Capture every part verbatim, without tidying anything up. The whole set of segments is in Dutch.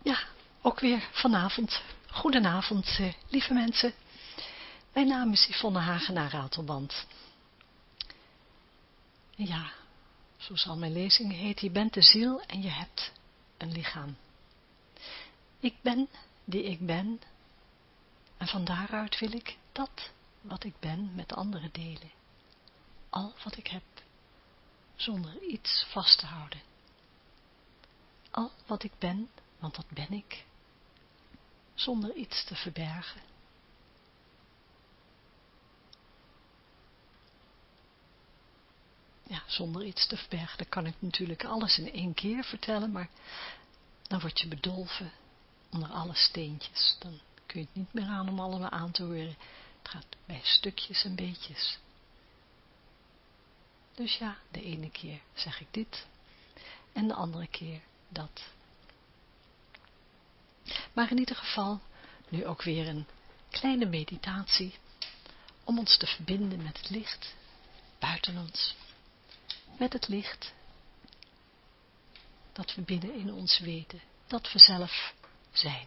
Ja, ook weer vanavond. Goedenavond, eh, lieve mensen. Mijn naam is Yvonne Hagenaar Ratelband. Ja, zo zal mijn lezing heten. Je bent de ziel en je hebt een lichaam. Ik ben die ik ben. En van daaruit wil ik dat wat ik ben met anderen delen. Al wat ik heb, zonder iets vast te houden. Al wat ik ben, want dat ben ik, zonder iets te verbergen. Ja, zonder iets te verbergen, dan kan ik natuurlijk alles in één keer vertellen, maar dan word je bedolven onder alle steentjes. Dan kun je het niet meer aan om allemaal aan te horen. Het gaat bij stukjes en beetjes. Dus ja, de ene keer zeg ik dit en de andere keer dat. Maar in ieder geval nu ook weer een kleine meditatie om ons te verbinden met het licht buiten ons. Met het licht dat we binnen in ons weten, dat we zelf zijn.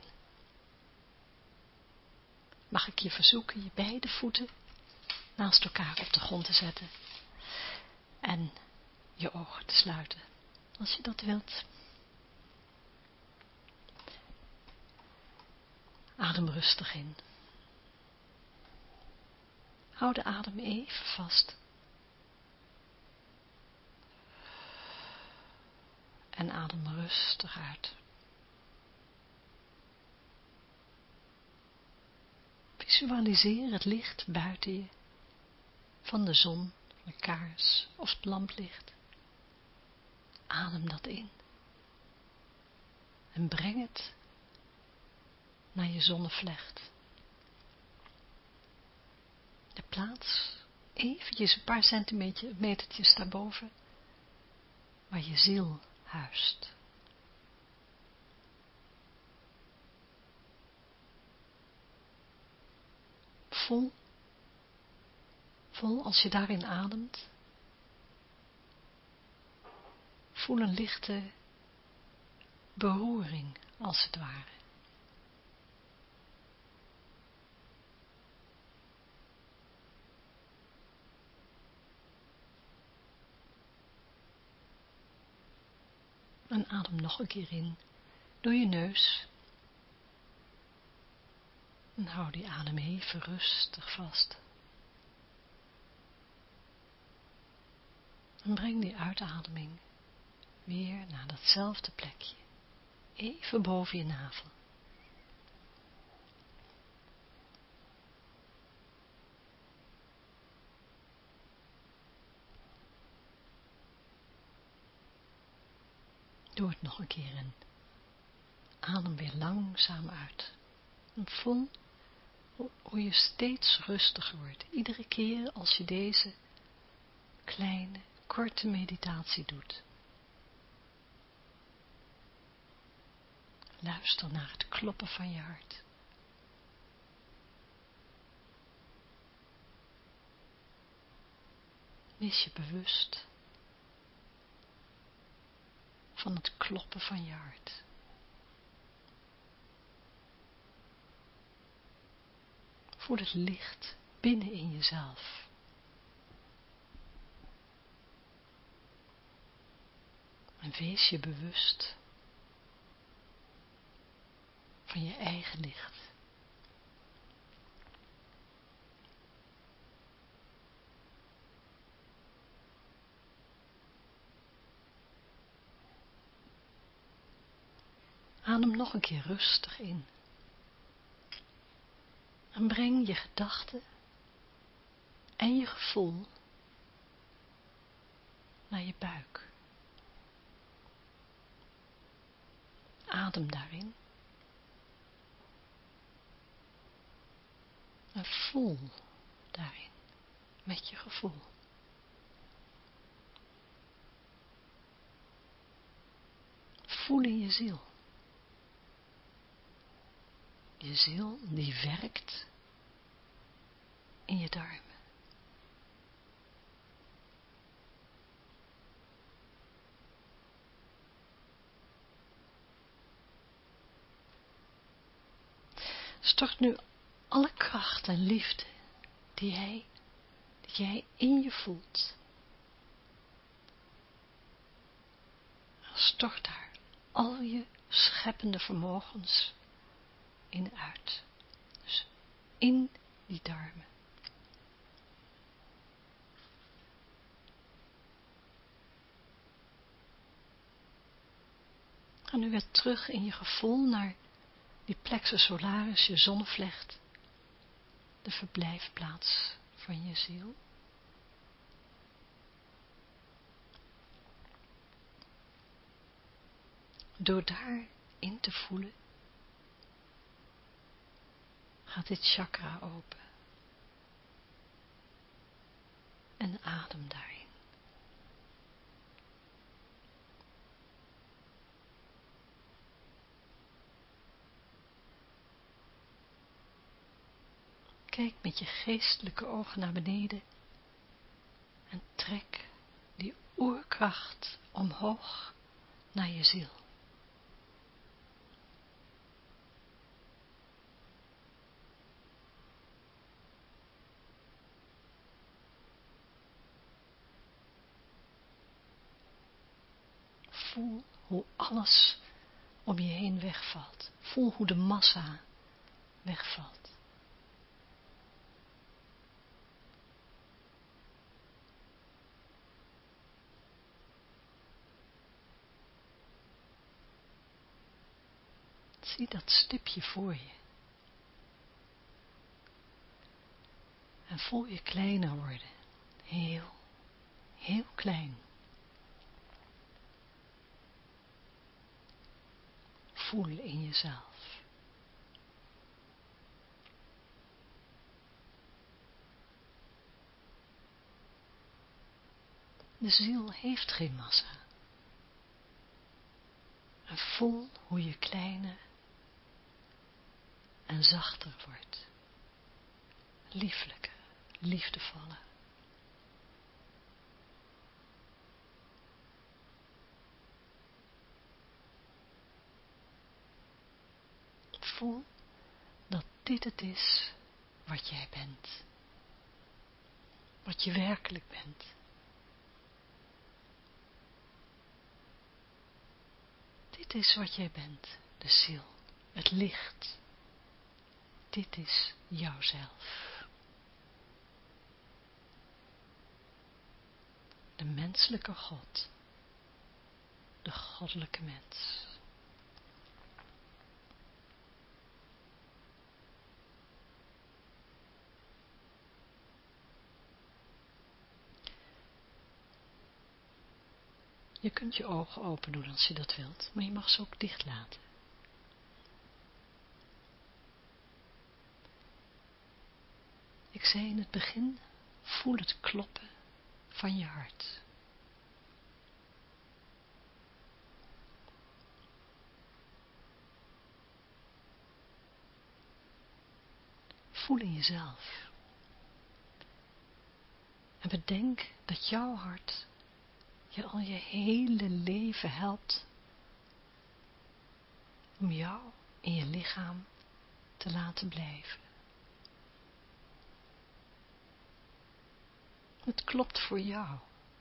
Mag ik je verzoeken je beide voeten naast elkaar op de grond te zetten en je ogen te sluiten, als je dat wilt. Adem rustig in. Hou de adem even vast. En adem rustig uit. Visualiseer het licht buiten je, van de zon, een kaars of het lamplicht. Adem dat in. En breng het naar je zonnevlecht. De plaats, eventjes een paar centimetertjes daarboven, waar je ziel huist. Voel, voel als je daarin ademt, voel een lichte beroering als het ware. En adem nog een keer in door je neus. En hou die adem even rustig vast. En breng die uitademing weer naar datzelfde plekje. Even boven je navel. Doe het nog een keer en adem weer langzaam uit. En voel hoe je steeds rustiger wordt. Iedere keer als je deze kleine, korte meditatie doet. Luister naar het kloppen van je hart. Wees je bewust van het kloppen van je hart. Voel het licht binnen in jezelf. En wees je bewust van je eigen licht. Adem nog een keer rustig in. En breng je gedachten en je gevoel naar je buik. Adem daarin. En voel daarin met je gevoel. Voel in je ziel. Je ziel die werkt in je darmen. Stort nu alle kracht en liefde die jij, die jij in je voelt. Stort daar al je scheppende vermogens in uit. Dus in die darmen. Ga nu weer terug in je gevoel naar die plexus solaris, je zonnevlecht, de verblijfplaats van je ziel. Door daarin te voelen, gaat dit chakra open. En adem daarin. Kijk met je geestelijke ogen naar beneden en trek die oerkracht omhoog naar je ziel. Voel hoe alles om je heen wegvalt. Voel hoe de massa wegvalt. Zie dat stipje voor je. En voel je kleiner worden. Heel, heel klein. Voel in jezelf. De ziel heeft geen massa. En voel hoe je kleiner en zachter wordt. Lieflijker, liefdevoller. Voel dat dit het is wat jij bent. Wat je werkelijk bent. Dit is wat jij bent, de ziel, het licht. Dit is jouzelf. De menselijke God. De goddelijke mens. Je kunt je ogen open doen als je dat wilt, maar je mag ze ook dicht laten. Ik zei in het begin, voel het kloppen van je hart. Voel in jezelf. En bedenk dat jouw hart je al je hele leven helpt om jou in je lichaam te laten blijven. Het klopt voor jou,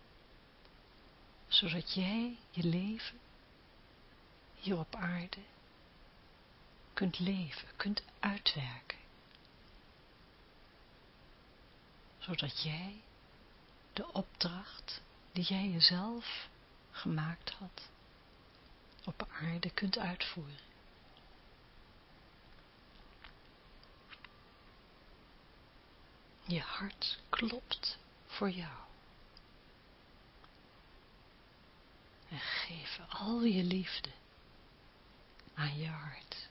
zodat jij je leven hier op aarde kunt leven, kunt uitwerken. Zodat jij de opdracht die jij jezelf gemaakt had, op aarde kunt uitvoeren. Je hart klopt voor jou. En geef al je liefde aan je hart.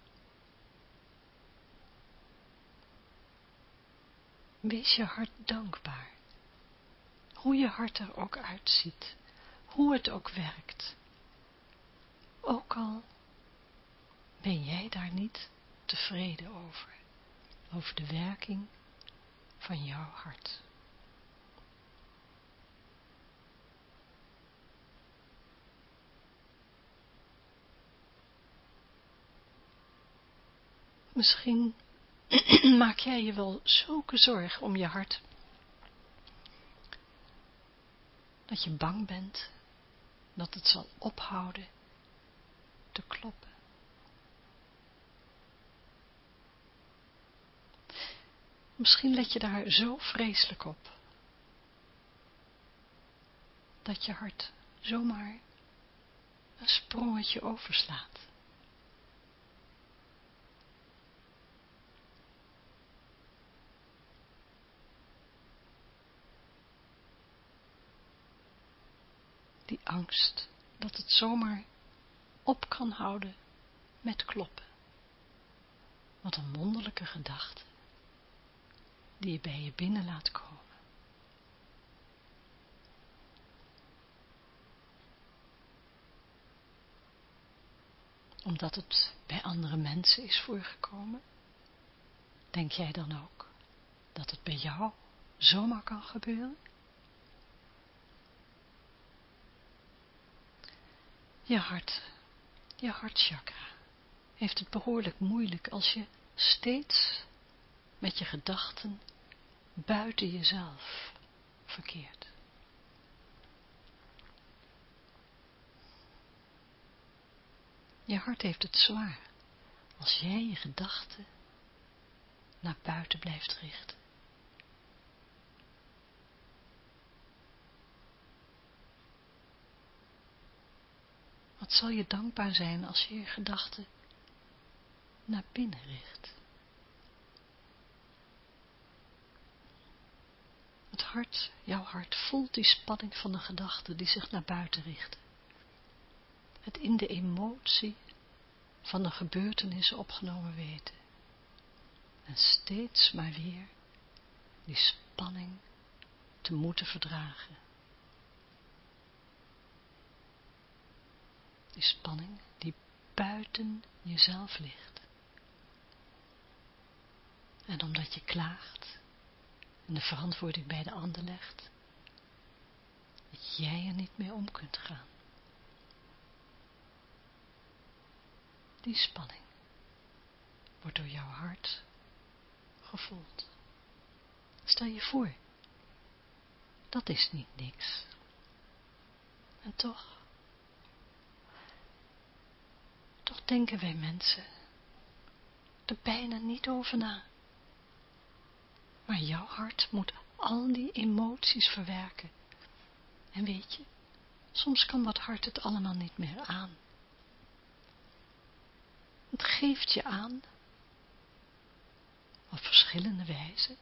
Wees je hart dankbaar. Hoe je hart er ook uitziet. Hoe het ook werkt. Ook al ben jij daar niet tevreden over. Over de werking van jouw hart. Misschien maak jij je wel zulke zorg om je hart, dat je bang bent dat het zal ophouden te kloppen. Misschien let je daar zo vreselijk op, dat je hart zomaar een sprongetje overslaat. Die angst dat het zomaar op kan houden met kloppen. Wat een wonderlijke gedachte die je bij je binnen laat komen. Omdat het bij andere mensen is voorgekomen, denk jij dan ook dat het bij jou zomaar kan gebeuren? Je hart, je hartchakra, heeft het behoorlijk moeilijk als je steeds met je gedachten buiten jezelf verkeert. Je hart heeft het zwaar als jij je gedachten naar buiten blijft richten. Wat zal je dankbaar zijn als je je gedachten naar binnen richt. Het hart, jouw hart, voelt die spanning van de gedachten die zich naar buiten richten. Het in de emotie van de gebeurtenissen opgenomen weten. En steeds maar weer die spanning te moeten verdragen. Die spanning die buiten jezelf ligt. En omdat je klaagt en de verantwoording bij de ander legt, dat jij er niet mee om kunt gaan. Die spanning wordt door jouw hart gevoeld. Stel je voor, dat is niet niks. En toch, toch denken wij mensen er bijna niet over na. Maar jouw hart moet al die emoties verwerken. En weet je, soms kan dat hart het allemaal niet meer aan. Het geeft je aan, op verschillende wijzen,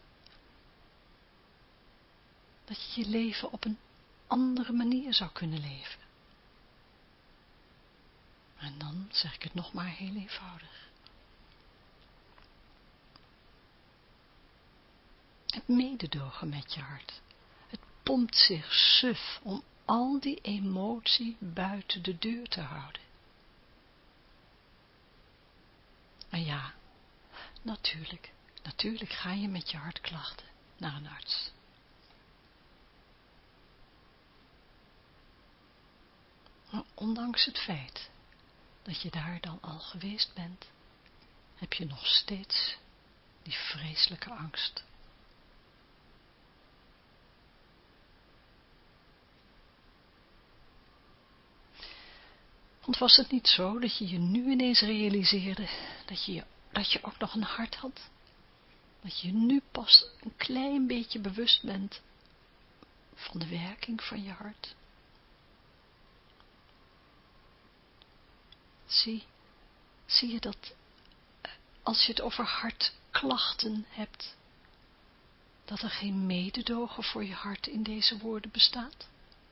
dat je je leven op een andere manier zou kunnen leven. En dan zeg ik het nog maar heel eenvoudig. Het mededogen met je hart. Het pompt zich suf om al die emotie buiten de deur te houden. En ja, natuurlijk, natuurlijk ga je met je hartklachten naar een arts. Maar ondanks het feit dat je daar dan al geweest bent, heb je nog steeds die vreselijke angst. Want was het niet zo dat je je nu ineens realiseerde dat je, dat je ook nog een hart had? Dat je nu pas een klein beetje bewust bent van de werking van je hart? Zie, zie je dat als je het over hartklachten hebt, dat er geen mededogen voor je hart in deze woorden bestaat?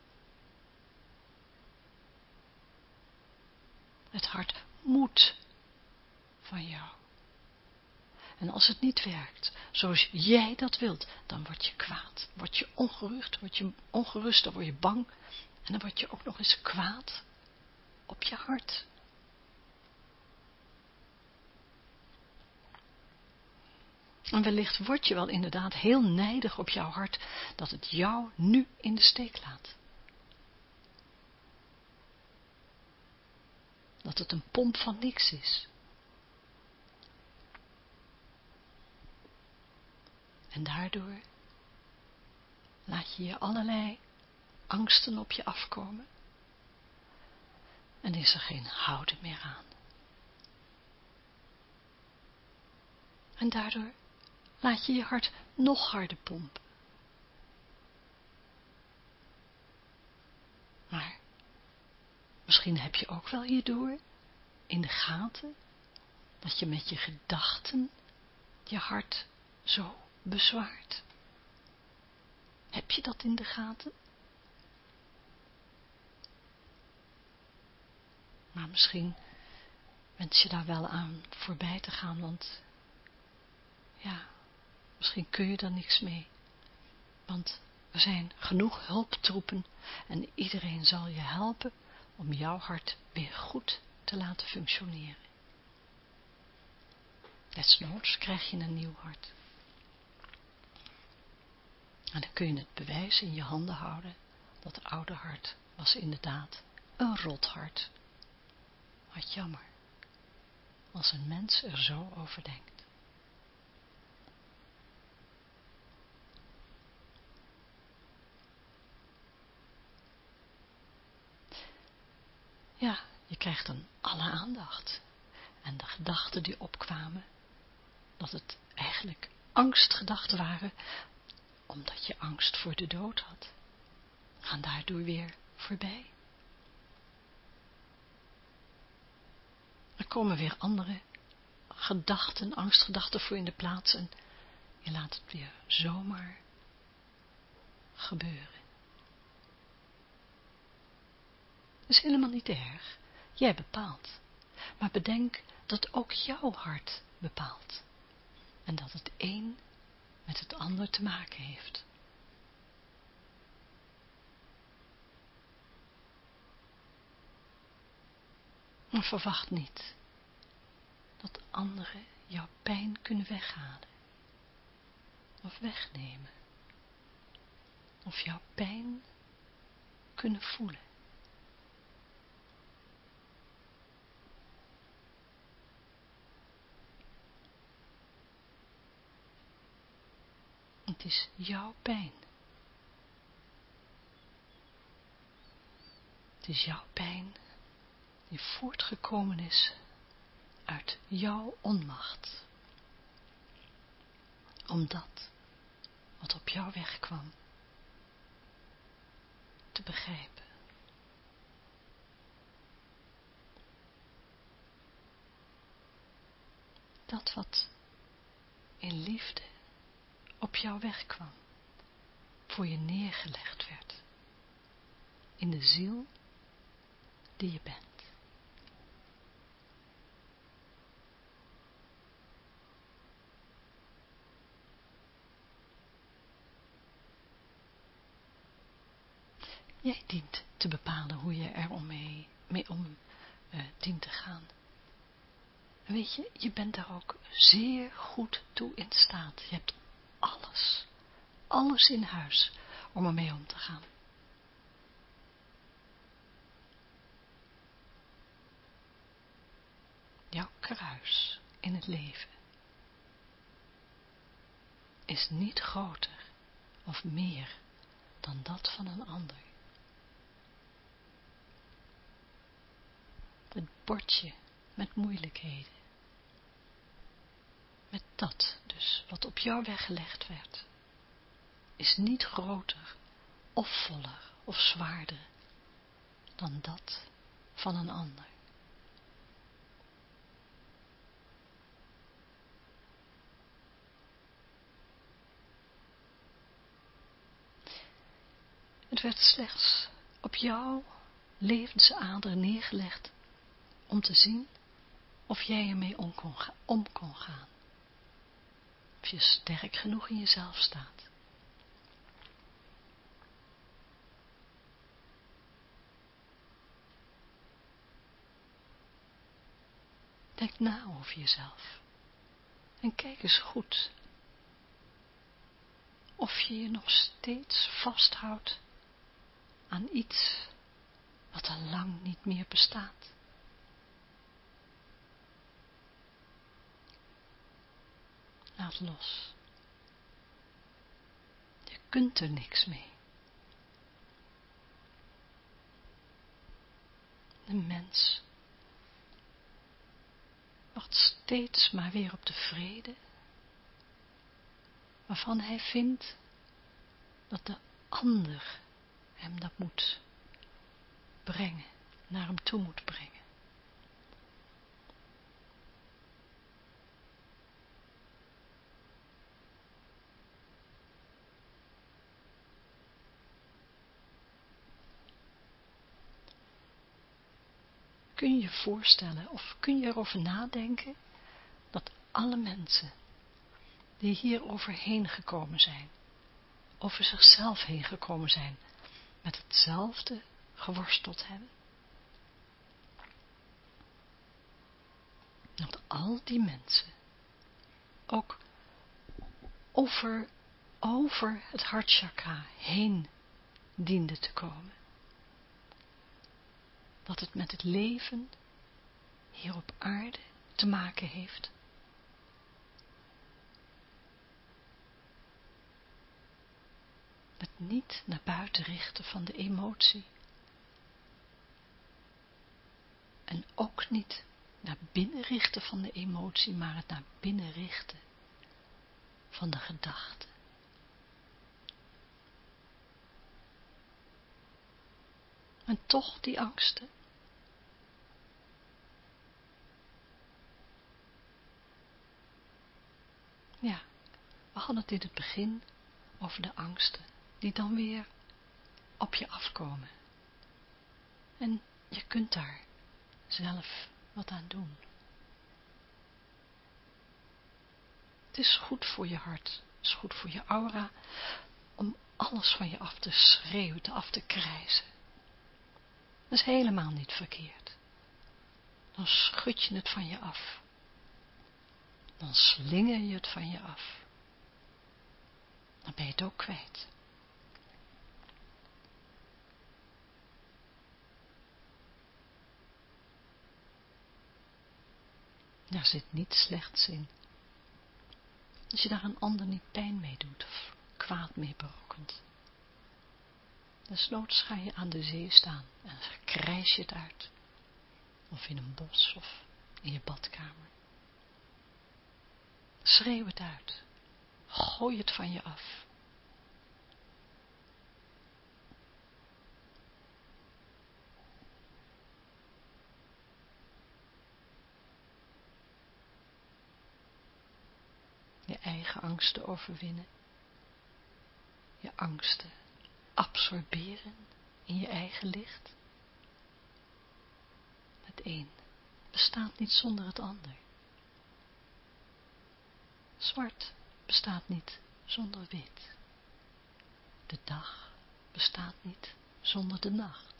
Het hart moet van jou. En als het niet werkt, zoals jij dat wilt, dan word je kwaad. Word je ongerust, word je ongerust, dan word je bang. En dan word je ook nog eens kwaad op je hart. En wellicht word je wel inderdaad heel nijdig op jouw hart, dat het jou nu in de steek laat. Dat het een pomp van niks is. En daardoor laat je je allerlei angsten op je afkomen. En is er geen houden meer aan. En daardoor laat je je hart nog harder pompen. Maar misschien heb je ook wel hierdoor in de gaten dat je met je gedachten je hart zo bezwaart. Heb je dat in de gaten? Maar misschien wens je daar wel aan voorbij te gaan, want ja, misschien kun je er niks mee. Want er zijn genoeg hulptroepen en iedereen zal je helpen om jouw hart weer goed te laten functioneren. Desnoods krijg je een nieuw hart. En dan kun je het bewijs in je handen houden dat het oude hart was inderdaad een rot hart. Wat jammer, als een mens er zo over denkt. Ja, je krijgt dan alle aandacht. En de gedachten die opkwamen, dat het eigenlijk angstgedachten waren, omdat je angst voor de dood had, gaan daardoor weer voorbij. Er komen weer andere gedachten, angstgedachten voor in de plaats en je laat het weer zomaar gebeuren. Dat is helemaal niet erg, jij bepaalt. Maar bedenk dat ook jouw hart bepaalt. En dat het een met het ander te maken heeft. Maar verwacht niet dat anderen jouw pijn kunnen weghalen. Of wegnemen. Of jouw pijn kunnen voelen. Het is jouw pijn. Het is jouw pijn die voortgekomen is uit jouw onmacht. Om dat wat op jou weg kwam te begrijpen. Dat wat in liefde op jou weg kwam, voor je neergelegd werd, in de ziel die je bent. Jij dient te bepalen hoe je er om mee, mee om uh, dient te gaan. En weet je, je bent daar ook zeer goed toe in staat. Je hebt alles, alles in huis om ermee om te gaan. Jouw kruis in het leven is niet groter of meer dan dat van een ander. Het bordje met moeilijkheden, met dat dus wat op jou weggelegd werd, is niet groter of voller of zwaarder dan dat van een ander. Het werd slechts op jouw levensader neergelegd om te zien of jij ermee om kon, ga, om kon gaan. Of je sterk genoeg in jezelf staat. Denk na over jezelf. En kijk eens goed. Of je je nog steeds vasthoudt aan iets wat al lang niet meer bestaat. Laat los. kunt er niks mee. De mens wacht steeds maar weer op de vrede, waarvan hij vindt dat de ander hem dat moet brengen, naar hem toe moet brengen. Kun je je voorstellen of kun je erover nadenken dat alle mensen die hier overheen gekomen zijn, over zichzelf heen gekomen zijn, met hetzelfde geworsteld hebben? Dat al die mensen ook over, over het hartchakra heen dienden te komen. Dat het met het leven hier op aarde te maken heeft. Met niet naar buiten richten van de emotie. En ook niet naar binnen richten van de emotie, maar het naar binnen richten van de gedachte. En toch die angsten. Ja, we hadden het in het begin over de angsten, die dan weer op je afkomen. En je kunt daar zelf wat aan doen. Het is goed voor je hart, het is goed voor je aura, om alles van je af te schreeuwen, te af te krijsen. Dat is helemaal niet verkeerd. Dan schud je het van je af. Dan slinger je het van je af. Dan ben je het ook kwijt. Daar zit niets slechts in. Als je daar een ander niet pijn mee doet of kwaad mee berokkent. Desnoods ga je aan de zee staan en krijs je het uit. Of in een bos of in je badkamer. Schreeuw het uit. Gooi het van je af. Je eigen angsten overwinnen. Je angsten absorberen in je eigen licht. Het een bestaat niet zonder het ander. Zwart bestaat niet zonder wit. De dag bestaat niet zonder de nacht.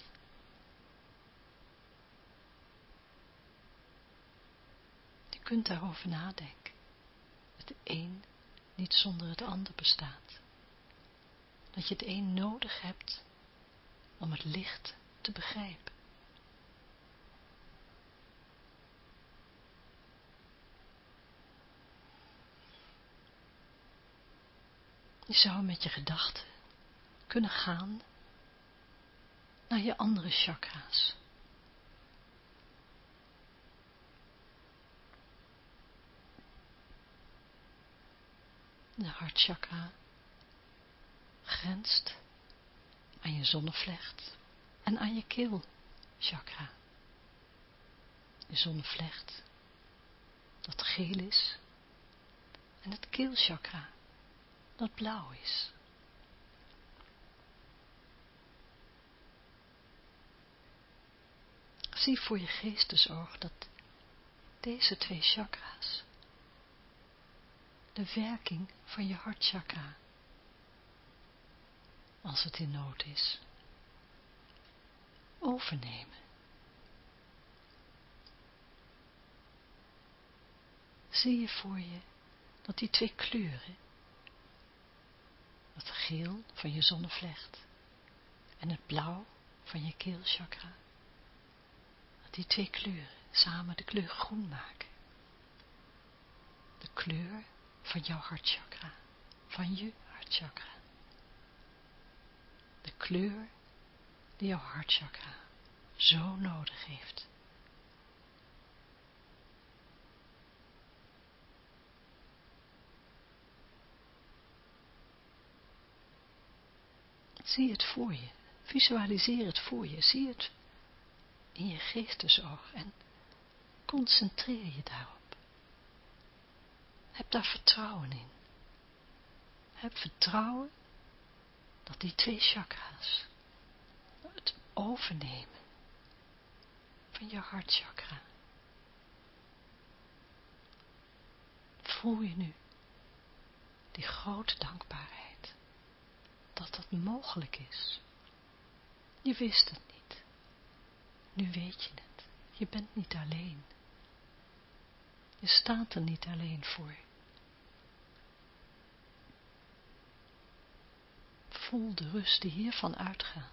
Je kunt daarover nadenken. Het een niet zonder het ander bestaat. Dat je het een nodig hebt om het licht te begrijpen. Je zou met je gedachten kunnen gaan naar je andere chakra's. De hartchakra grenst aan je zonnevlecht en aan je keelchakra. Je zonnevlecht dat geel is en het keelchakra dat blauw is. Zie voor je geestesoog dat deze twee chakra's de werking van je hartchakra, als het in nood is, overnemen. Zie je voor je dat die twee kleuren, het geel van je zonnevlecht en het blauw van je keelchakra, dat die twee kleuren samen de kleur groen maken. De kleur van jouw hartchakra, van je hartchakra. de kleur die jouw hartchakra zo nodig heeft. Zie het voor je, visualiseer het voor je, zie het in je geestesoog en concentreer je daarop. Heb daar vertrouwen in. Heb vertrouwen dat die twee chakra's het overnemen van je hartchakra. Voel je nu die grote dankbaarheid dat dat mogelijk is. Je wist het niet. Nu weet je het. Je bent niet alleen. Je staat er niet alleen voor. Voel de rust die hiervan uitgaat.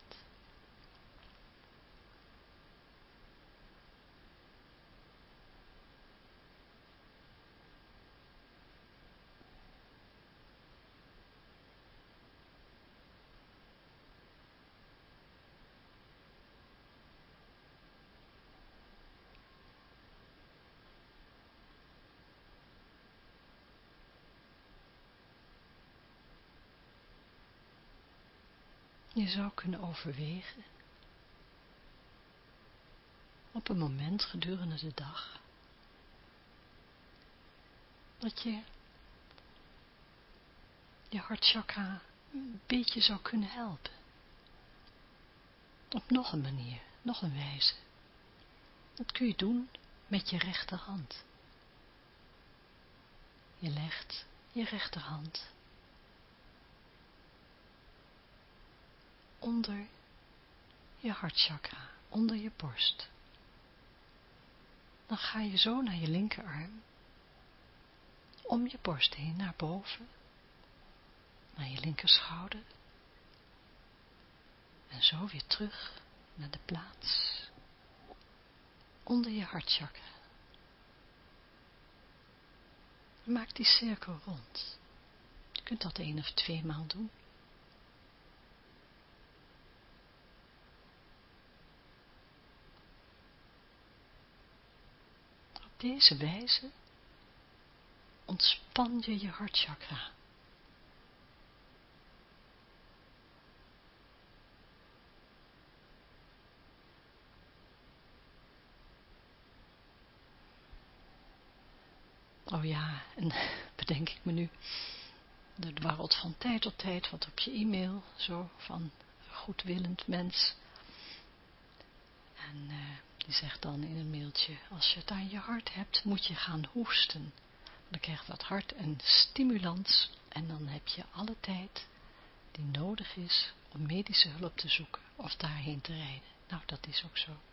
Je zou kunnen overwegen op een moment gedurende de dag dat je je hartchakra een beetje zou kunnen helpen. Op nog een manier, nog een wijze. Dat kun je doen met je rechterhand. Je legt je rechterhand onder je hartchakra, onder je borst. Dan ga je zo naar je linkerarm, om je borst heen naar boven, naar je linkerschouder en zo weer terug naar de plaats onder je hartchakra. Maak die cirkel rond. Je kunt dat één of twee maal doen. Op deze wijze ontspan je je hartchakra. Oh ja, en bedenk ik me nu, er dwarrelt van tijd tot tijd wat op je e-mail, zo van goedwillend mens. En uh, die zegt dan in een mailtje, als je het aan je hart hebt, moet je gaan hoesten. Dan krijgt dat hart een stimulans en dan heb je alle tijd die nodig is om medische hulp te zoeken of daarheen te rijden. Nou, dat is ook zo.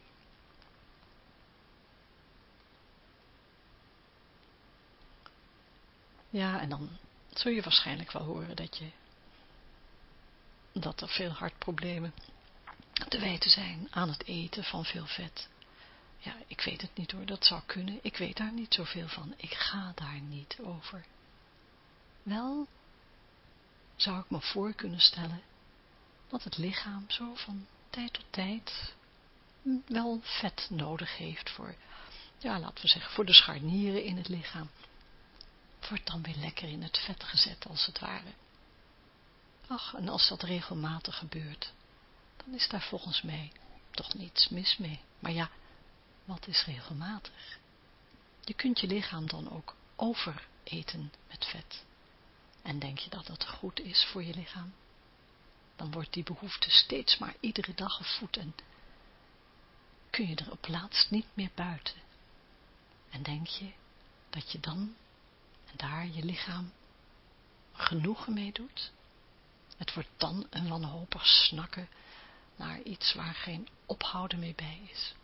Ja, en dan zul je waarschijnlijk wel horen dat je dat er veel hartproblemen te wijten zijn aan het eten van veel vet. Ja, ik weet het niet hoor, dat zou kunnen. Ik weet daar niet zoveel van. Ik ga daar niet over. Wel zou ik me voor kunnen stellen dat het lichaam zo van tijd tot tijd wel vet nodig heeft voor, ja, laten we zeggen, voor de scharnieren in het lichaam. Wordt dan weer lekker in het vet gezet als het ware. Ach, en als dat regelmatig gebeurt, dan is daar volgens mij toch niets mis mee. Maar ja, wat is regelmatig? Je kunt je lichaam dan ook overeten met vet. En denk je dat dat goed is voor je lichaam? Dan wordt die behoefte steeds maar iedere dag gevoed en kun je er op laatst niet meer buiten. En denk je dat je dan en daar je lichaam genoegen mee doet? Het wordt dan een wanhopig snakken naar iets waar geen ophouden mee bij is.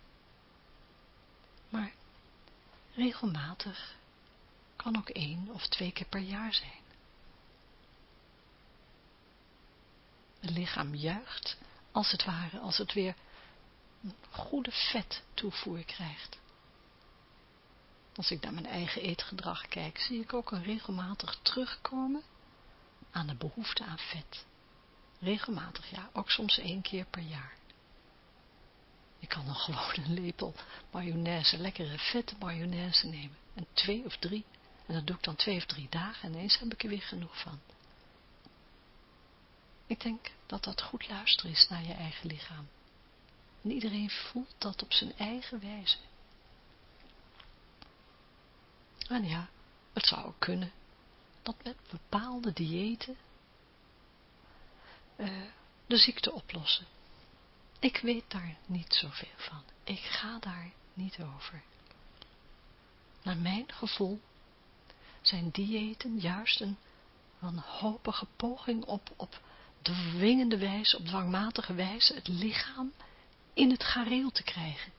Maar regelmatig kan ook één of twee keer per jaar zijn. Het lichaam juicht, als het ware, als het weer een goede vettoevoer krijgt. Als ik naar mijn eigen eetgedrag kijk, zie ik ook een regelmatig terugkomen aan de behoefte aan vet. Regelmatig, ja. Ook soms één keer per jaar. Je kan nog gewoon een lepel mayonaise, lekkere vette mayonaise nemen. En twee of drie. En dat doe ik dan twee of drie dagen en ineens heb ik er weer genoeg van. Ik denk dat dat goed luisteren is naar je eigen lichaam. En iedereen voelt dat op zijn eigen wijze. En ja, het zou ook kunnen dat met bepaalde diëten uh, de ziekte oplossen. Ik weet daar niet zoveel van. Ik ga daar niet over. Naar mijn gevoel zijn diëten juist een wanhopige poging op, op dwingende wijze, op dwangmatige wijze, het lichaam in het gareel te krijgen.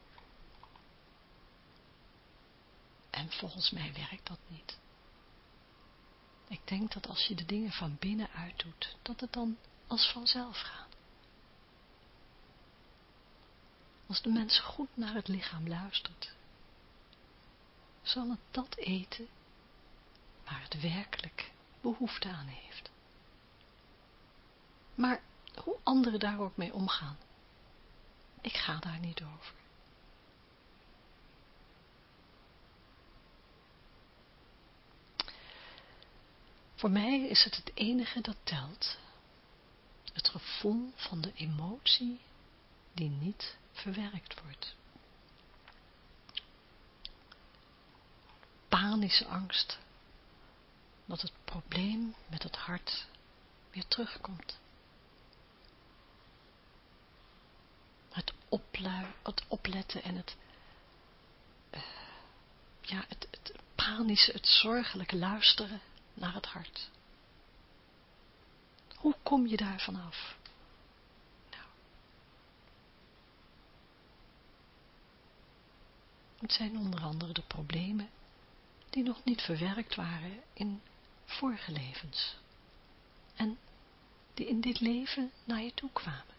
En volgens mij werkt dat niet. Ik denk dat als je de dingen van binnenuit doet, dat het dan als vanzelf gaat. Als de mens goed naar het lichaam luistert, zal het dat eten waar het werkelijk behoefte aan heeft. Maar hoe anderen daar ook mee omgaan, ik ga daar niet over. Voor mij is het het enige dat telt, het gevoel van de emotie die niet verwerkt wordt. Panische angst dat het probleem met het hart weer terugkomt. Het, oplui, het opletten en het, uh, ja, het, het panische, het zorgelijke luisteren naar het hart. Hoe kom je daar vanaf? Nou, het zijn onder andere de problemen die nog niet verwerkt waren in vorige levens en die in dit leven naar je toe kwamen.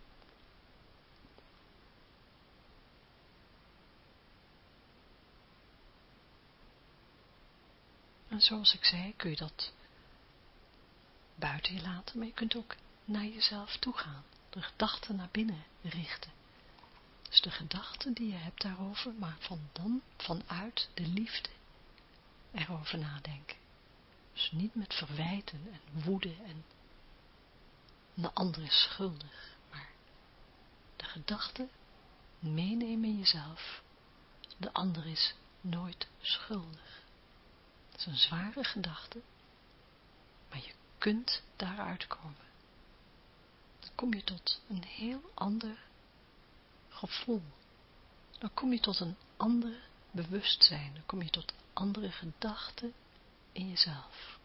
En zoals ik zei, kun je dat buiten je laten, maar je kunt ook naar jezelf toe gaan, de gedachten naar binnen richten. Dus de gedachten die je hebt daarover, maar van dan vanuit de liefde erover nadenken. Dus niet met verwijten en woede en de ander is schuldig, maar de gedachte meenemen in jezelf, de ander is nooit schuldig. Dat is een zware gedachte, maar je kunt daaruit komen. Dan kom je tot een heel ander gevoel. Dan kom je tot een ander bewustzijn. Dan kom je tot andere gedachten in jezelf.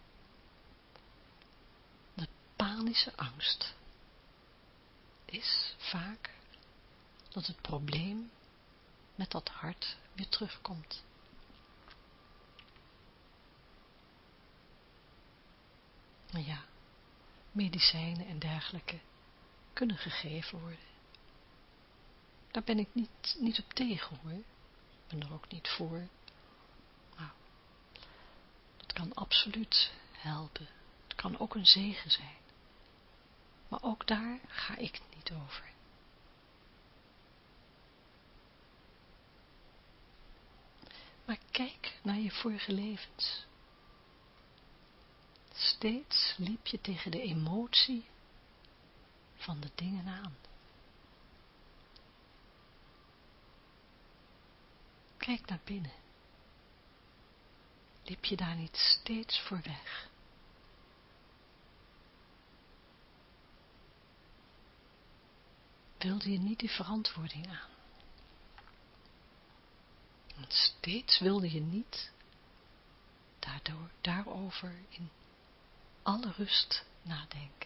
De panische angst is vaak dat het probleem met dat hart weer terugkomt. Nou ja, medicijnen en dergelijke kunnen gegeven worden. Daar ben ik niet, niet op tegen hoor. Ik ben er ook niet voor. Nou, dat kan absoluut helpen. Het kan ook een zegen zijn. Maar ook daar ga ik niet over. Maar kijk naar je vorige levens. Steeds liep je tegen de emotie van de dingen aan. Kijk naar binnen. Liep je daar niet steeds voor weg? Wilde je niet die verantwoording aan? Want steeds wilde je niet daardoor, daarover in alle rust nadenken.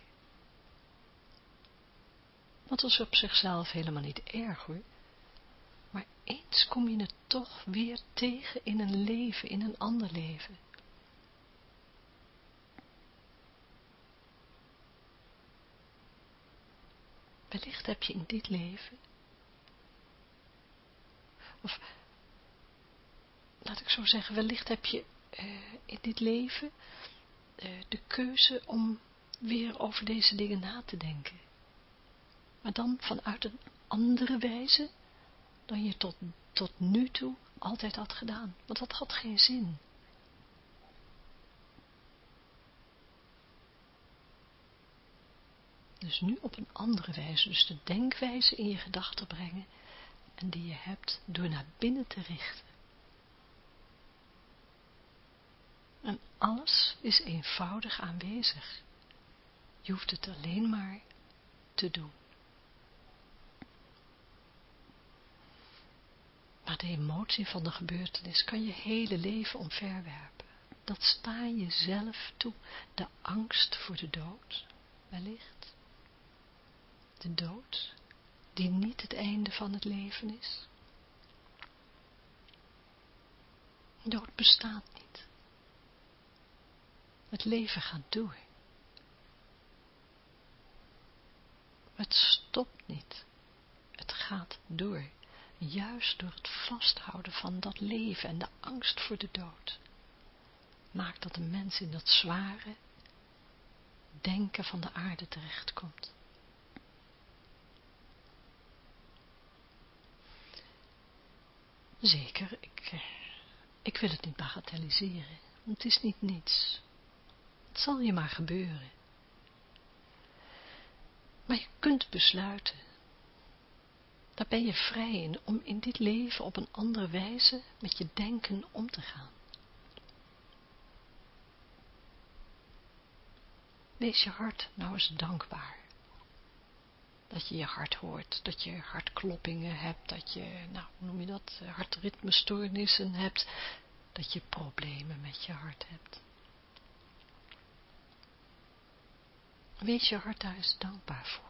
Dat was op zichzelf helemaal niet erg hoor. Maar eens kom je het toch weer tegen in een leven, in een ander leven. Wellicht heb je in dit leven, of laat ik zo zeggen, wellicht heb je uh, in dit leven uh, de keuze om weer over deze dingen na te denken. Maar dan vanuit een andere wijze dan je tot, tot nu toe altijd had gedaan. Want dat had geen zin. Dus nu op een andere wijze, dus de denkwijze in je gedachten brengen en die je hebt door naar binnen te richten. En alles is eenvoudig aanwezig. Je hoeft het alleen maar te doen. Maar de emotie van de gebeurtenis kan je hele leven omverwerpen. Dat sta je zelf toe. De angst voor de dood, wellicht. De dood, die niet het einde van het leven is. Dood bestaat niet. Het leven gaat door. Het stopt niet. Het gaat door. Juist door het vasthouden van dat leven en de angst voor de dood. Maakt dat de mens in dat zware denken van de aarde terechtkomt. Zeker, ik, ik wil het niet bagatelliseren. Het is niet niets. Het zal je maar gebeuren. Maar je kunt besluiten. Daar ben je vrij in om in dit leven op een andere wijze met je denken om te gaan. Wees je hart nou eens dankbaar. Dat je je hart hoort, dat je hartkloppingen hebt, dat je, nou, hoe noem je dat, hartritmestoornissen hebt, dat je problemen met je hart hebt. Wees je hart daar eens dankbaar voor.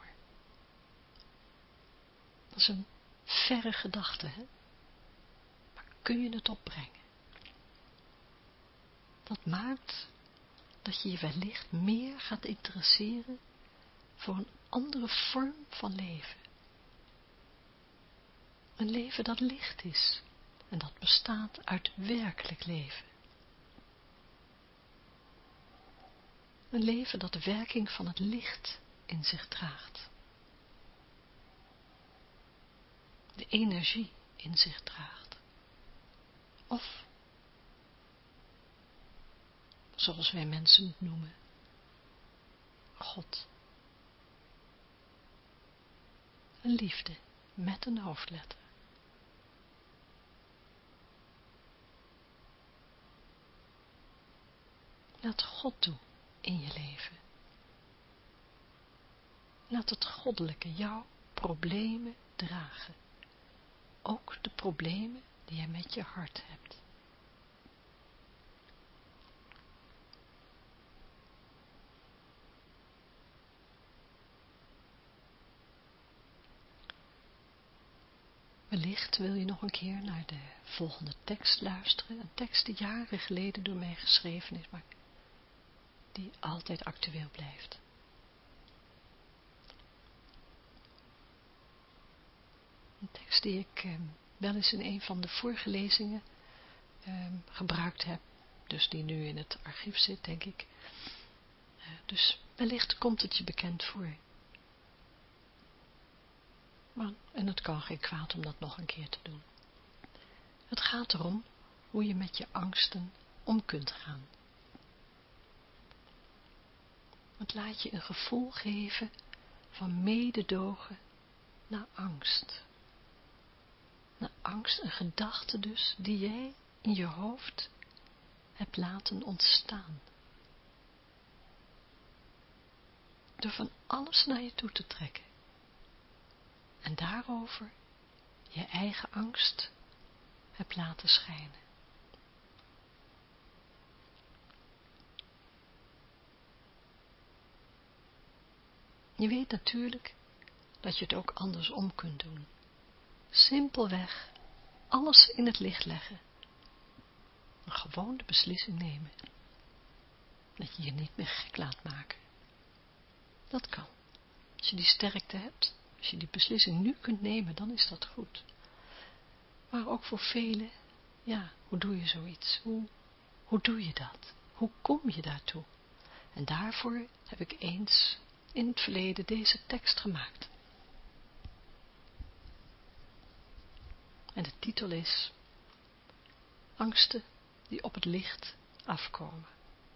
Dat is een verre gedachte, hè? Maar kun je het opbrengen? Dat maakt dat je je wellicht meer gaat interesseren voor een andere vorm van leven. Een leven dat licht is en dat bestaat uit werkelijk leven. Een leven dat de werking van het licht in zich draagt. De energie in zich draagt. Of, zoals wij mensen het noemen, God. Een liefde met een hoofdletter. Laat God toe in je leven. Laat het goddelijke jouw problemen dragen. Ook de problemen die je met je hart hebt. Wellicht wil je nog een keer naar de volgende tekst luisteren. Een tekst die jaren geleden door mij geschreven is, maar die altijd actueel blijft. Een tekst die ik eh, wel eens in een van de vorige lezingen eh, gebruikt heb. Dus die nu in het archief zit, denk ik. Uh, dus wellicht komt het je bekend voor. Maar, en het kan geen kwaad om dat nog een keer te doen. Het gaat erom hoe je met je angsten om kunt gaan. Het laat je een gevoel geven van mededogen naar angst. Naar angst, een gedachte dus, die jij in je hoofd hebt laten ontstaan. Door van alles naar je toe te trekken. En daarover je eigen angst hebt laten schijnen. Je weet natuurlijk dat je het ook andersom kunt doen. Simpelweg alles in het licht leggen. En gewoon de beslissing nemen. Dat je je niet meer gek laat maken. Dat kan. Als je die sterkte hebt, als je die beslissing nu kunt nemen, dan is dat goed. Maar ook voor velen, ja, hoe doe je zoiets? Hoe, hoe doe je dat? Hoe kom je daartoe? En daarvoor heb ik eens in het verleden deze tekst gemaakt. En de titel is Angsten die op het licht afkomen.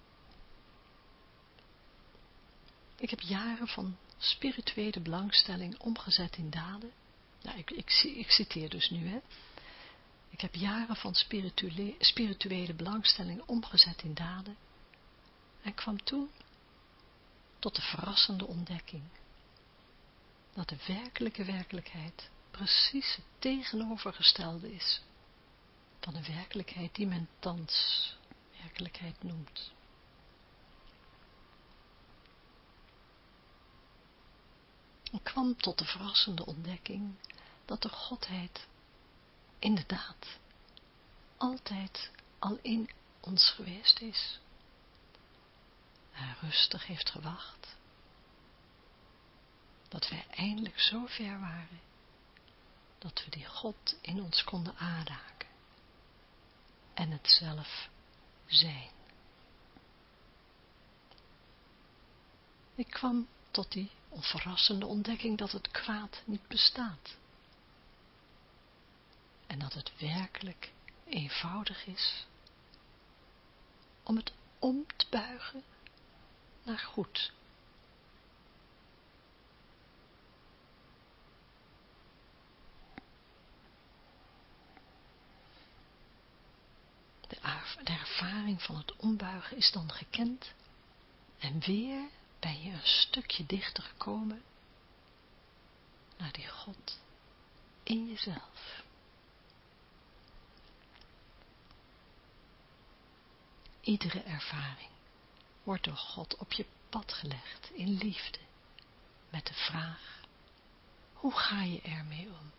Ik heb jaren van spirituele belangstelling omgezet in daden. Nou, ik, ik, ik citeer dus nu, hè. Ik heb jaren van spirituele, spirituele belangstelling omgezet in daden en kwam toen tot de verrassende ontdekking dat de werkelijke werkelijkheid precies het tegenovergestelde is van de werkelijkheid die men thans werkelijkheid noemt. Ik kwam tot de verrassende ontdekking dat de Godheid inderdaad altijd al in ons geweest is. En rustig heeft gewacht dat wij eindelijk zo ver waren dat we die God in ons konden aanraken en het zelf zijn. Ik kwam tot die onverrassende ontdekking dat het kwaad niet bestaat en dat het werkelijk eenvoudig is om het om te buigen naar goed. De, de ervaring van het ombuigen is dan gekend en weer ben je een stukje dichter gekomen naar die God in jezelf. Iedere ervaring wordt door God op je pad gelegd in liefde, met de vraag, hoe ga je ermee om?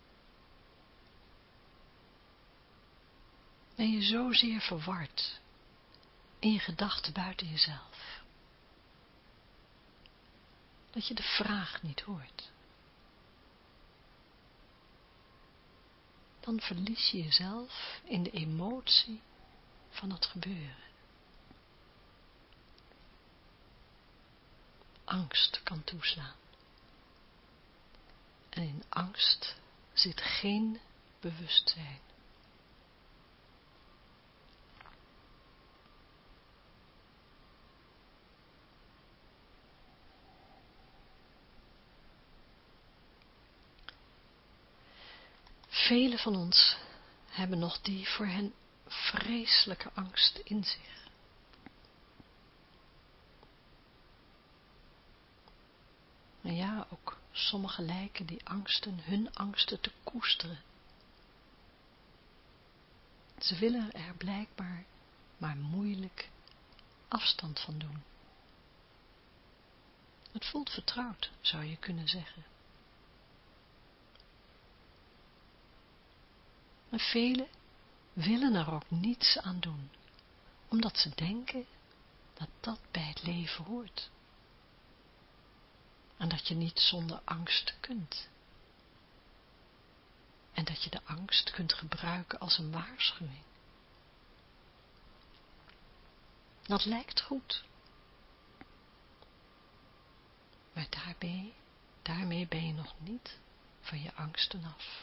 Ben je zozeer verward in je gedachten buiten jezelf, dat je de vraag niet hoort? Dan verlies je jezelf in de emotie van het gebeuren. Angst kan toeslaan. En in angst zit geen bewustzijn. Velen van ons hebben nog die voor hen vreselijke angst in zich. En ja, ook sommigen lijken die angsten, hun angsten te koesteren. Ze willen er blijkbaar maar moeilijk afstand van doen. Het voelt vertrouwd, zou je kunnen zeggen. Maar velen willen er ook niets aan doen, omdat ze denken dat dat bij het leven hoort. En dat je niet zonder angst kunt. En dat je de angst kunt gebruiken als een waarschuwing. Dat lijkt goed. Maar daarbij, daarmee ben je nog niet van je angsten af.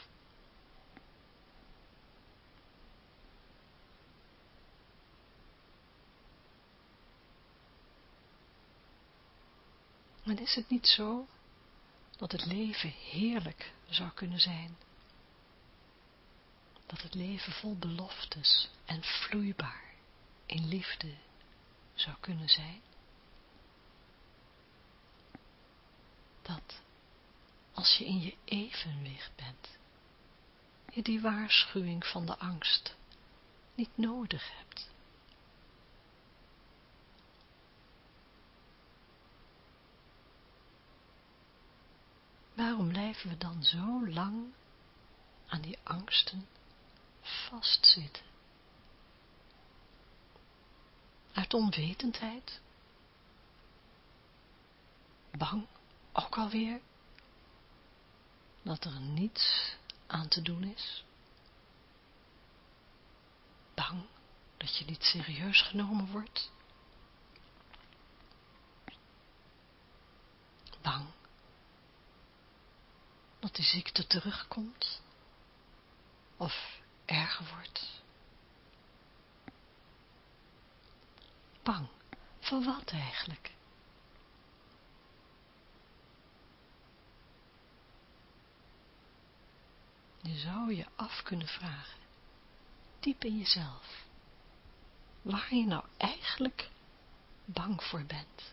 En is het niet zo dat het leven heerlijk zou kunnen zijn? Dat het leven vol beloftes en vloeibaar in liefde zou kunnen zijn? Dat als je in je evenwicht bent, je die waarschuwing van de angst niet nodig hebt. Waarom blijven we dan zo lang aan die angsten vastzitten? Uit onwetendheid? Bang, ook alweer, dat er niets aan te doen is? Bang dat je niet serieus genomen wordt? bang dat die ziekte terugkomt of erger wordt? Bang voor wat eigenlijk? Je zou je af kunnen vragen, diep in jezelf, waar je nou eigenlijk bang voor bent.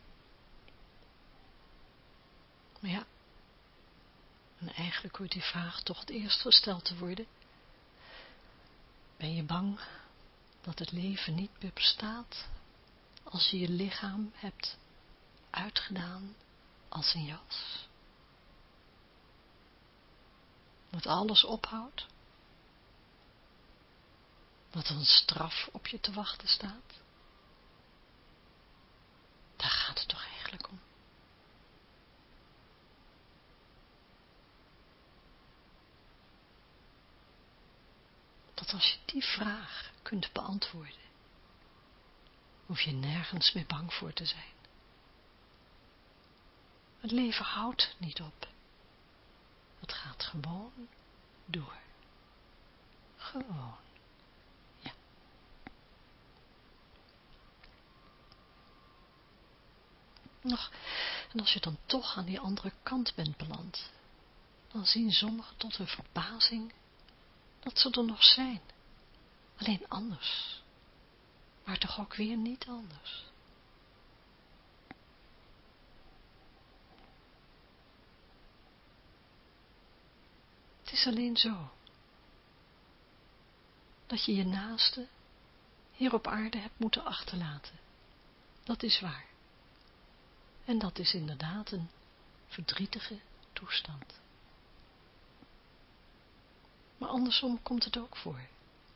Maar ja, en eigenlijk hoort die vraag toch het eerst gesteld te worden. Ben je bang dat het leven niet meer bestaat als je je lichaam hebt uitgedaan als een jas? Dat alles ophoudt? Dat er een straf op je te wachten staat? Daar gaat het toch eigenlijk om. Dat als je die vraag kunt beantwoorden, hoef je nergens meer bang voor te zijn. Het leven houdt niet op. Het gaat gewoon door. Gewoon. Ja. Nog, en als je dan toch aan die andere kant bent beland, dan zien sommigen tot hun verbazing dat ze er nog zijn. Alleen anders. Maar toch ook weer niet anders. Het is alleen zo dat je je naaste hier op aarde hebt moeten achterlaten. Dat is waar. En dat is inderdaad een verdrietige toestand. Maar andersom komt het ook voor.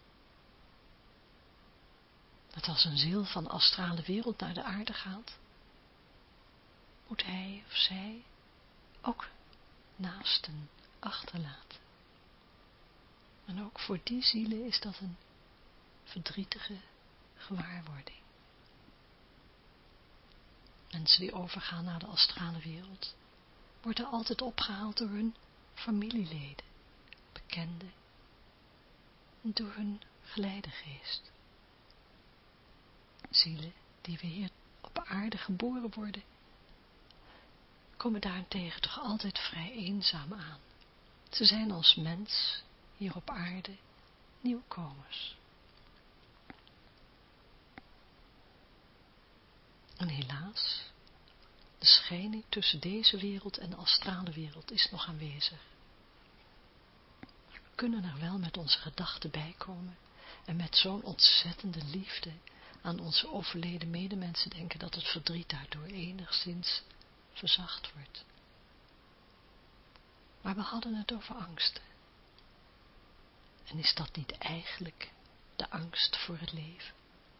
Dat als een ziel van de astrale wereld naar de aarde gaat, moet hij of zij ook naasten achterlaten. En ook voor die zielen is dat een verdrietige gewaarwording. Mensen die overgaan naar de astrale wereld, worden altijd opgehaald door hun familieleden, bekenden, en door hun geleidegeest. Zielen die weer hier op aarde geboren worden, komen daarentegen toch altijd vrij eenzaam aan. Ze zijn als mens hier op aarde nieuwkomers. En helaas, de scheiding tussen deze wereld en de astrale wereld is nog aanwezig. Maar we kunnen er wel met onze gedachten bij komen en met zo'n ontzettende liefde aan onze overleden medemensen denken dat het verdriet daardoor enigszins verzacht wordt. Maar we hadden het over angsten. En is dat niet eigenlijk de angst voor het leven?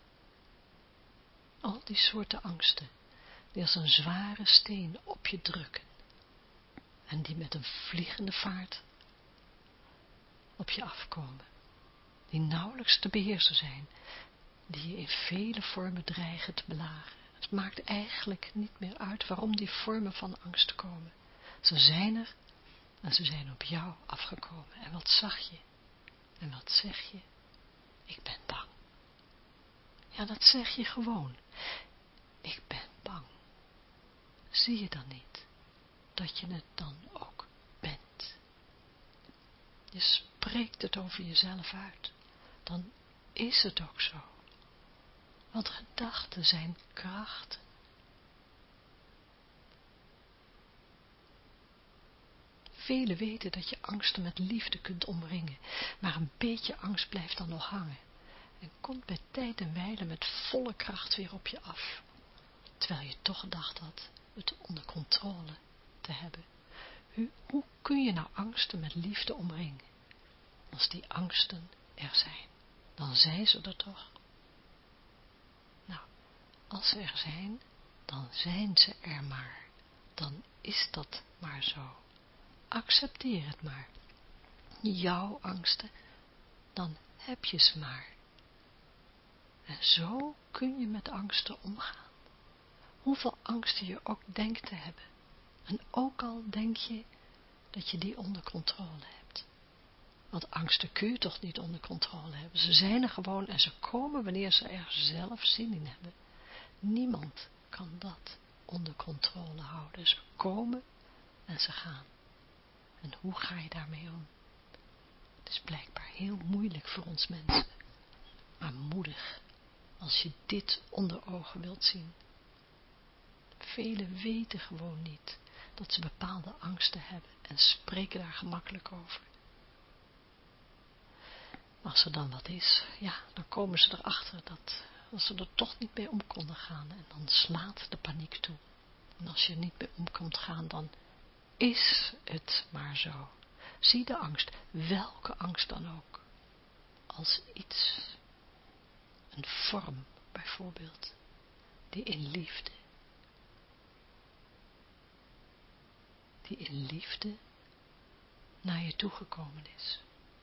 Al die soorten angsten, die als een zware steen op je drukken en die met een vliegende vaart op je afkomen, die nauwelijks te beheersen zijn, die je in vele vormen dreigen te belagen. Het maakt eigenlijk niet meer uit waarom die vormen van angst komen. Ze zijn er en ze zijn op jou afgekomen. En wat zag je? En wat zeg je? Ik ben bang. Ja, dat zeg je gewoon. Ik ben bang. Zie je dan niet dat je het dan ook bent? Je spreekt het over jezelf uit. Dan is het ook zo. Want gedachten zijn krachten. Velen weten dat je angsten met liefde kunt omringen, maar een beetje angst blijft dan nog hangen en komt bij tijd en wijle met volle kracht weer op je af, terwijl je toch gedacht had het onder controle te hebben. Hoe, hoe kun je nou angsten met liefde omringen? Als die angsten er zijn, dan zijn ze er toch. Nou, als ze er zijn, dan zijn ze er maar. Dan is dat maar zo. Accepteer het maar. Jouw angsten, dan heb je ze maar. En zo kun je met angsten omgaan. Hoeveel angsten je ook denkt te hebben. En ook al denk je dat je die onder controle hebt. Want angsten kun je toch niet onder controle hebben. Ze zijn er gewoon en ze komen wanneer ze er zelf zin in hebben. Niemand kan dat onder controle houden. Ze komen en ze gaan. En hoe ga je daarmee om? Het is blijkbaar heel moeilijk voor ons mensen. Maar moedig, als je dit onder ogen wilt zien. Velen weten gewoon niet dat ze bepaalde angsten hebben en spreken daar gemakkelijk over. Maar als er dan wat is, ja, dan komen ze erachter dat als ze er toch niet mee om konden gaan en dan slaat de paniek toe. En als je er niet mee om kunt gaan, dan is het maar zo. Zie de angst, welke angst dan ook, als iets, een vorm bijvoorbeeld, die in liefde, die in liefde naar je toegekomen is.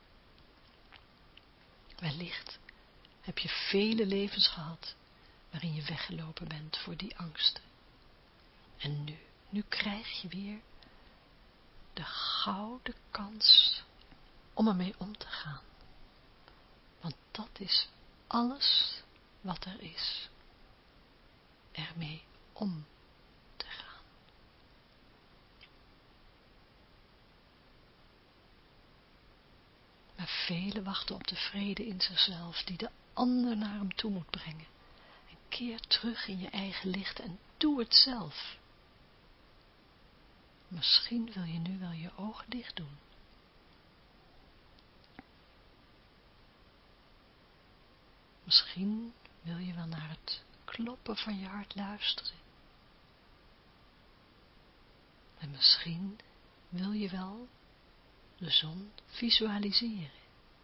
Wellicht heb je vele levens gehad waarin je weggelopen bent voor die angsten. En nu, nu krijg je weer de gouden kans om ermee om te gaan. Want dat is alles wat er is. Ermee om te gaan. Maar velen wachten op de vrede in zichzelf die de ander naar hem toe moet brengen. En keer terug in je eigen licht en doe het zelf. Misschien wil je nu wel je ogen dicht doen. Misschien wil je wel naar het kloppen van je hart luisteren. En misschien wil je wel de zon visualiseren.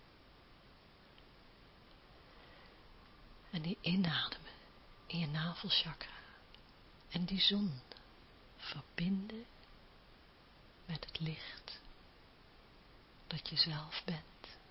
En die inademen in je navelchakra. En die zon verbinden met het licht dat je zelf bent.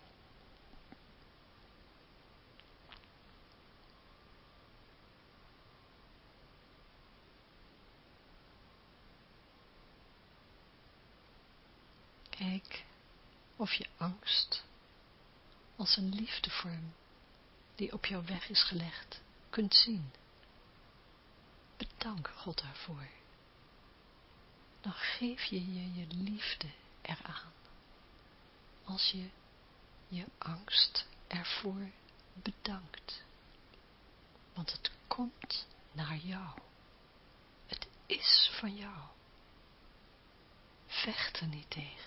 Kijk of je angst als een liefdevorm die op jouw weg is gelegd kunt zien. Bedank God daarvoor. Dan geef je je je liefde eraan. Als je je angst ervoor bedankt. Want het komt naar jou. Het is van jou. Vecht er niet tegen.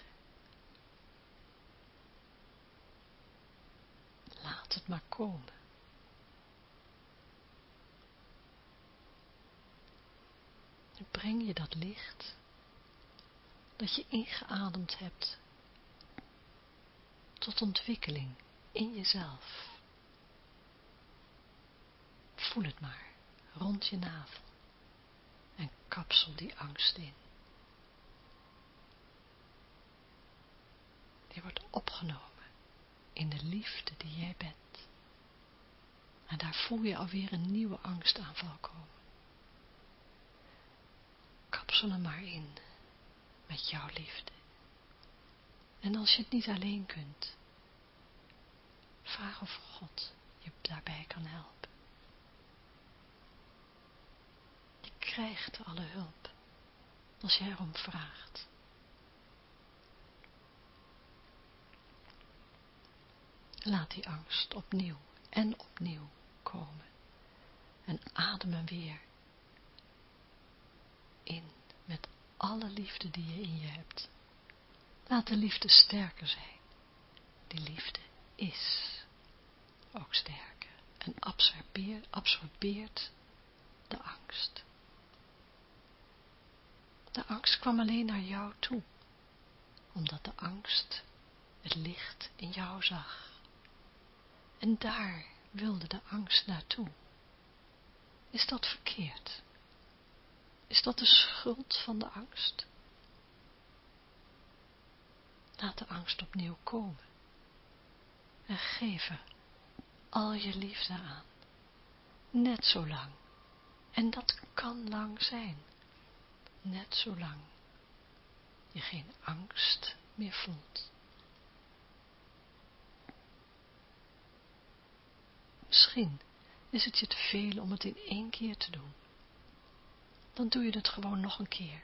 Laat het maar komen. En breng je dat licht dat je ingeademd hebt tot ontwikkeling in jezelf. Voel het maar rond je navel en kapsel die angst in. Die wordt opgenomen in de liefde die jij bent. En daar voel je alweer een nieuwe angstaanval komen. Kapsel er maar in met jouw liefde. En als je het niet alleen kunt, vraag of God je daarbij kan helpen. Je krijgt alle hulp als je erom vraagt. Laat die angst opnieuw en opnieuw komen. En adem hem weer in met alle liefde die je in je hebt. Laat de liefde sterker zijn. Die liefde is ook sterker en absorbeert, absorbeert de angst. De angst kwam alleen naar jou toe, omdat de angst het licht in jou zag. En daar wilde de angst naartoe. Is dat verkeerd? Is dat de schuld van de angst? Laat de angst opnieuw komen. En geef er al je liefde aan. Net zo lang. En dat kan lang zijn. Net zo lang je geen angst meer voelt. Misschien is het je te veel om het in één keer te doen. Dan doe je het gewoon nog een keer.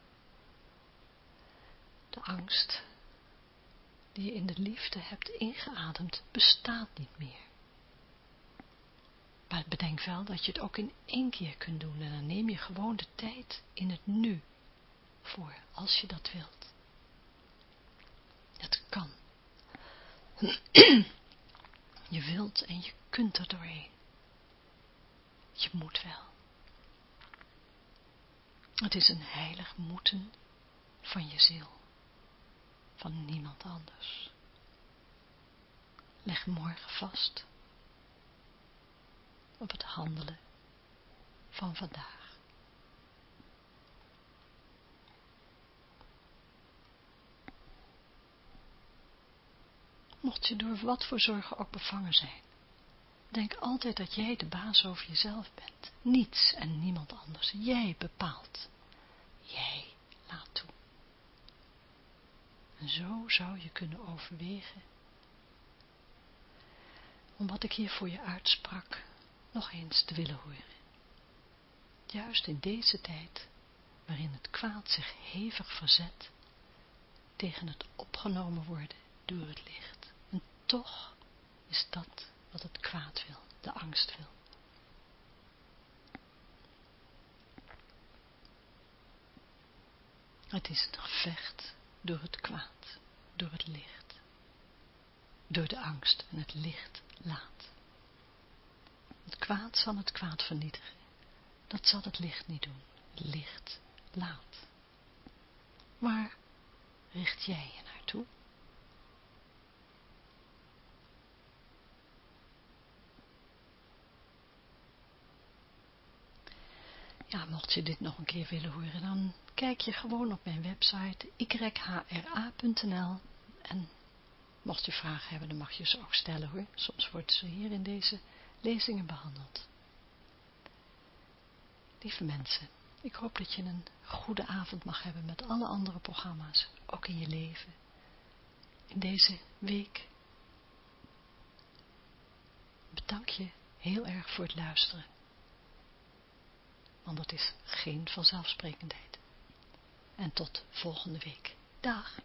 De angst die je in de liefde hebt ingeademd, bestaat niet meer. Maar bedenk wel dat je het ook in één keer kunt doen en dan neem je gewoon de tijd in het nu voor, als je dat wilt. Het kan. Je wilt en je kunt er doorheen. Je moet wel. Het is een heilig moeten van je ziel, van niemand anders. Leg morgen vast op het handelen van vandaag. Mocht je door wat voor zorgen ook bevangen zijn, denk altijd dat jij de baas over jezelf bent. Niets en niemand anders. Jij bepaalt. Jij laat toe. En zo zou je kunnen overwegen om wat ik hier voor je uitsprak nog eens te willen horen. Juist in deze tijd waarin het kwaad zich hevig verzet tegen het opgenomen worden door het licht. En toch is dat wat het kwaad wil, de angst wil. Het is een gevecht door het kwaad, door het licht, door de angst en het licht laat. Het kwaad zal het kwaad vernietigen, dat zal het licht niet doen, het licht laat. Waar richt jij je naartoe? Ja, mocht je dit nog een keer willen horen, dan kijk je gewoon op mijn website y h r a punt n l en mocht je vragen hebben, dan mag je ze ook stellen hoor. Soms worden ze hier in deze lezingen behandeld. Lieve mensen, ik hoop dat je een goede avond mag hebben met alle andere programma's, ook in je leven, in deze week. Bedank je heel erg voor het luisteren, want dat is geen vanzelfsprekendheid. En tot volgende week. Dag!